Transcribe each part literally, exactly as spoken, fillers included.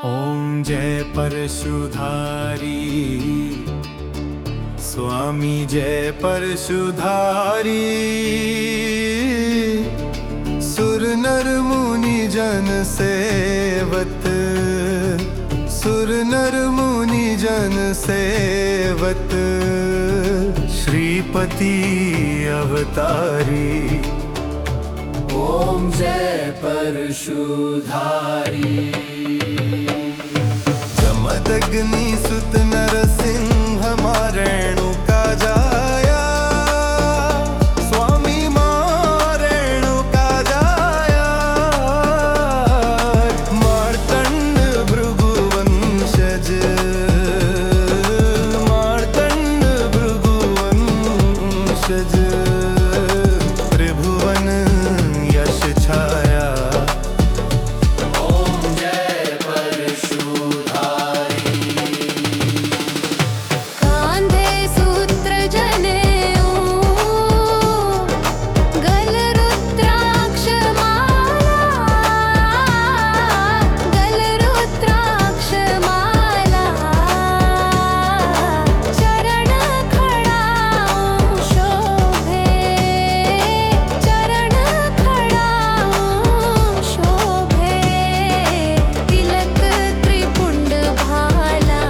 ओम जय परशुधारी, स्वामी जय परशुधारी। सुर नर मुनि जन सेवत, सुर नर मुनि जन सेवत, श्रीपति अवतारी। ओम जय परशुधारी। जमदग्नि सुत नरसिंह मारेणु का जाया, स्वामी मारेणु का जाया। मार्तंड भृगुवंशज, मार्तंड भृगुवंशज, त्रिभुवन यश छाया। ओम जय परशुधारी। कांधे सूत्र जनेऊ, गल रुद्राक्ष माला, गल रुद्राक्ष माला। चरण खड़ाऊं शोभे, चरण खड़ाऊं शोभे। तिलक त्रिपुंड भाला।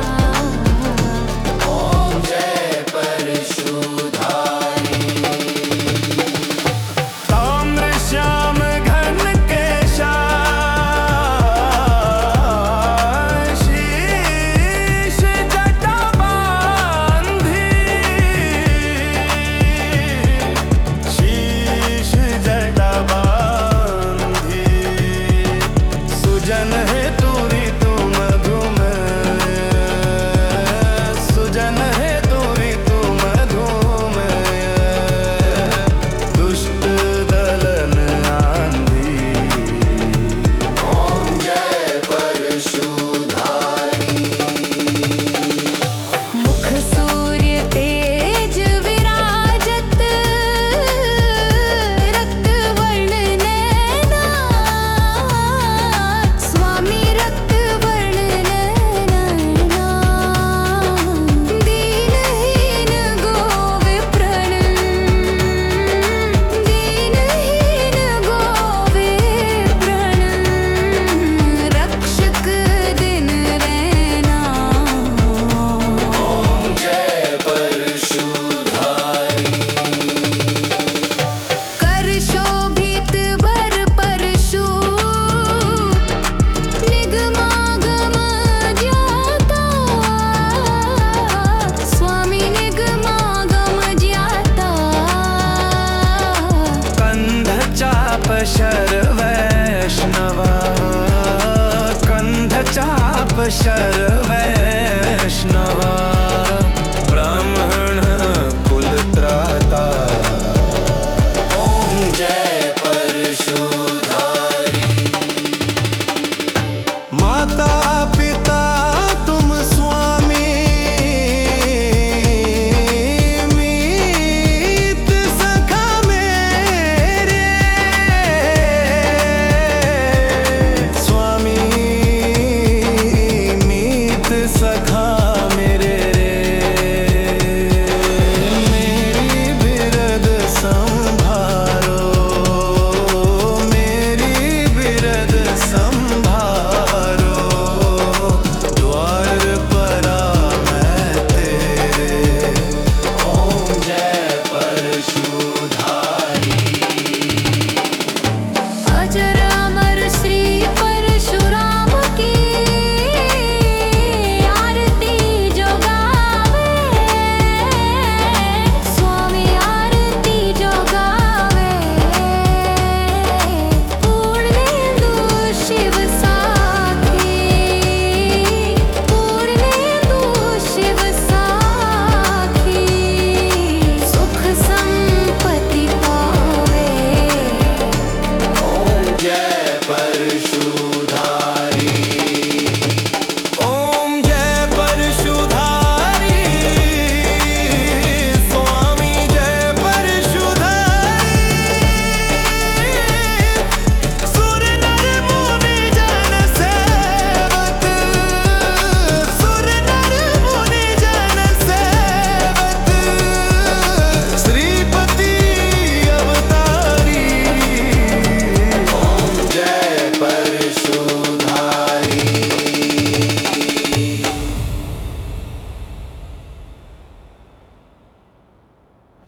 ओम जय परशुधारी। ताम्र श्याम घन केशा, शीश जटा बांधी, शीश जटा बांधी। सुजन है तुरी तू मधुमेह, सुजन है तुरी तू मधुमेह। दुष्ट दलन आंधी। ओम जय परशुधारी। मुख सूर्य तेज विराजत, रक्त वर्ण नैना। स्वामी रक्त वर्ण नैना। दीनहीन गोवे प्रणन, दीनहीन गोवे प्रणन। रक्षक दिन रैना। ओम जय परशुधारी। कर शोभित वर परशु, निगमागम ज्ञाता। स्वामी निगमागम ज्ञाता। कंध चाप शर वैष्णवा, कंध चाप शर